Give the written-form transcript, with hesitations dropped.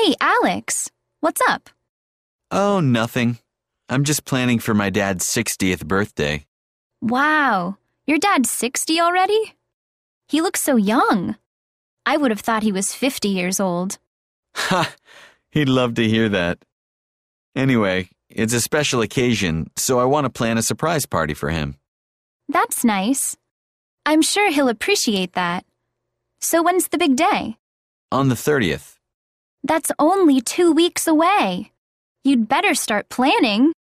Hey, Alex. What's up? Oh, nothing. I'm just planning for my dad's 60th birthday. Wow, your dad's 60 already? He looks so young. I would have thought he was 50 years old. Ha! He'd love to hear that. Anyway, it's a special occasion, so I want to plan a surprise party for him. That's nice. I'm sure he'll appreciate that. So when's the big day? On the 30th. That's only 2 weeks away. You'd better start planning.